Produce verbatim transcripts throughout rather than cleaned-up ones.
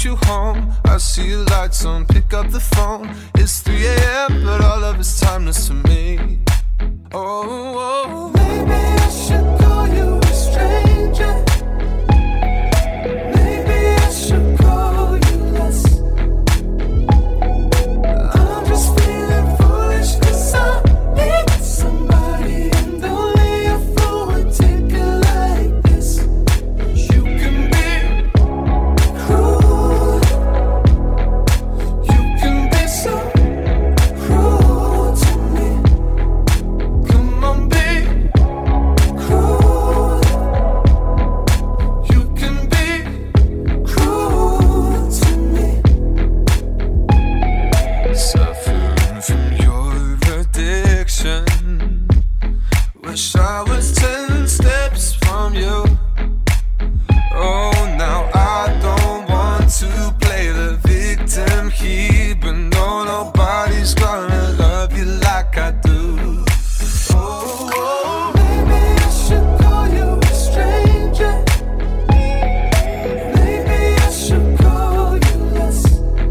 want you home. I see your lights on, pick up the phone. It's three a.m. but all of it's timeless to me. Oh, oh. Maybe I should call you a stranger. Maybe I should call you less. I'm just feeling foolish 'cause I need somebody, and only a fool would take it like this. You can be cruel. You can be so cruel to me. Come on, be cruel. You can be cruel to me. Suffering from your addiction. Wish I was ten steps from you. Oh, now I don't want to play the victim here, but no, nobody's gonna love you like I do. Oh, oh. Maybe I should call you a stranger. Maybe I should call you less.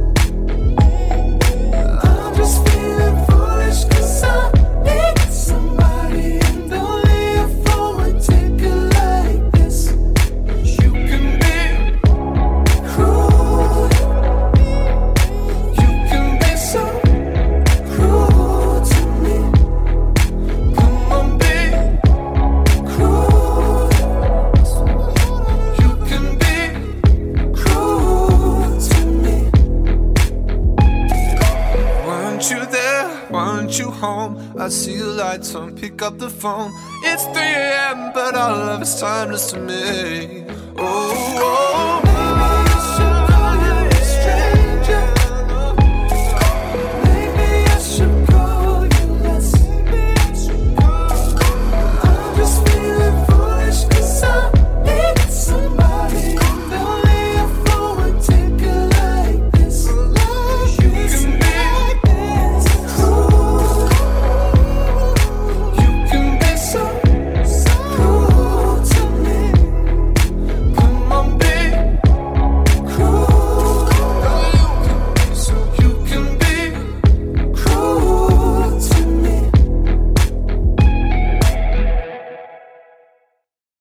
I'm just feeling foolish 'cause I need somebody, and only a fool would take it like this. You can be cruel. You can be so cruel to me. Come on, be cruel. You can be cruel to me. Weren't you there? Weren't you home? I see your lights on, pick up the phone. It's three a.m. but all of it's timeless to me. Oh, oh.